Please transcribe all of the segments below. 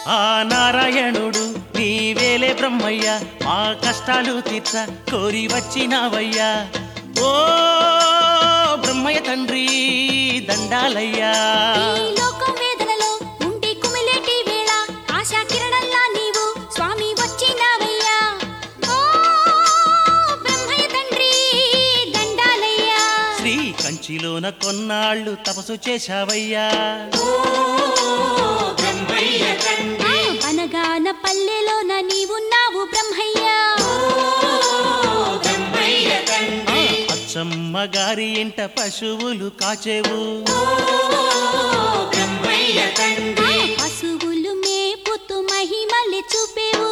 ఆ నారాయణుడు నీవేలే బ్రహ్మయ్య మా కష్టాలు తీర్చ కోరి వచ్చినావయ్యా ఓ బ్రహ్మయ్య తండ్రి దండాలయ్యా కంచిలోన కొన్నాళ్ళు తపస్సు చేశావయ్యా అనగాన పల్లెలోన నీవున్నావు బ్రహ్మయ్యా అచ్చమ్మ గారి ఇంట పశువులు కాచేవు పశువులు మేపుతూ మహిమల్ని చూపేవు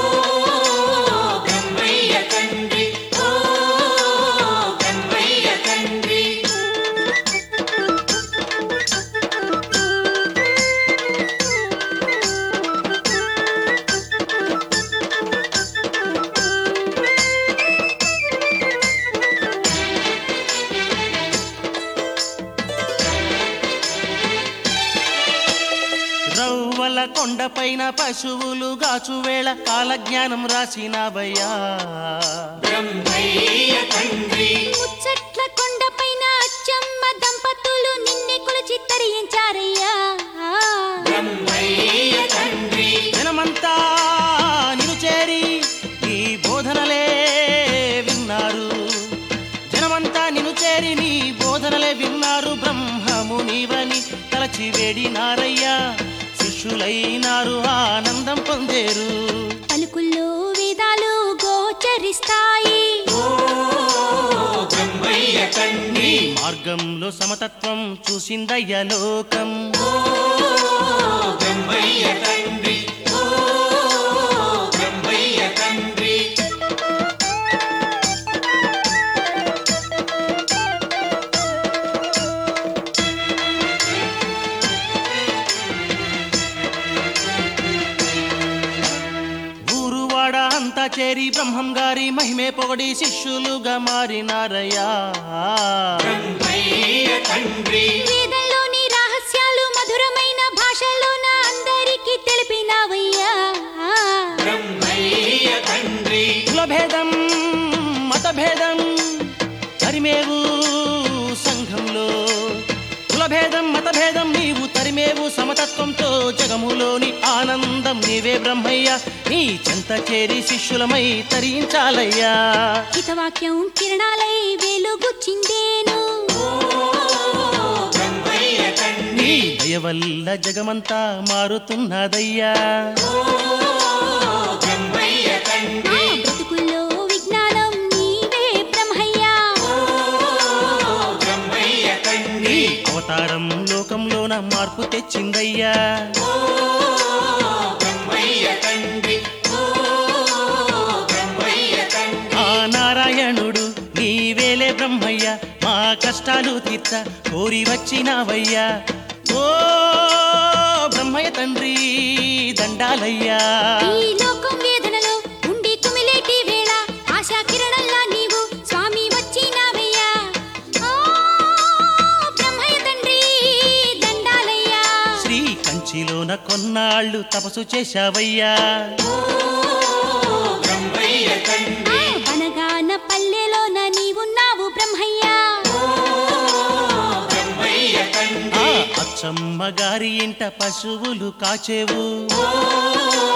రవ్వల కొండపైన పశువులు గాచువేళ కాలజ్ఞానం రాసినవయ్యా ముచ్చట్ల కొండపైన అచ్చమ్మ దంపతులు నిన్నే కొలిచి తరించారయ్యా జనమంతా నిన్ను చేరి నీ బోధనలే విన్నారు జనమంతా నిన్ను చేరి నీ బోధనలే విన్నారు బ్రహ్మము నీవని తలచి వేడినారయ్యా శిష్యులైనారు ఆనందం పొందేరు పలుకుల్లో వేదాలు గోచరిస్తాయి నీ మార్గంలో సమతత్వం చూసిందయ్య లోకం అంతా చేరి బ్రహ్మం గారి మహిమే పొగడి శిష్యులుగా మారినారయ్యా వేదంలోని రహస్యాలు మధురమైన భాషలోన అందరికీ తెలిపినావయ్యా కులభేదం మతభేదం తరిమేవు సంఘంలో కులభేదం మతభేదం నీవు తరిమేవు సమతత్వంతో జగములోని ఆనందం నీవే బ్రహ్మయ్య నీ చెంత చేరి శిష్యులమై తరించాలయ్యా హితవాక్యం కిరణాలై వెలుగుచిందేను నీ దయ వల్ల జగమంతా మారుతున్నదయ్యా బ్రతుకుల్లో విజ్ఞానం నీవే బ్రహ్మయ్యా నీ అవతారం లోకంలోన మార్పు తెచ్చిందయ్యా ఆ నారాయణుడు నీవేలే బ్రహ్మయ్య మా కష్టాలు తీర్చ కోరి వచ్చినావయ్యా ఓ బ్రహ్మయ్య తండ్రి దండాలయ్యా ఈ లోకం వేదనలో ఉండి కుమిలేటి వేళ ఆశా కిరణంలా నీవు స్వామి వచ్చినావయ్యా ఓ బ్రహ్మయ్య తండ్రి దండాలయ్యా శ్రీ కంచిలోన కొన్నాళ్ళు తపస్సు చేశావయ్యా అనగాన పల్లెలోన నీవున్నావు బ్రహ్మయ్యా అచ్చమ్మ గారి ఇంట పశువులు కాచేవు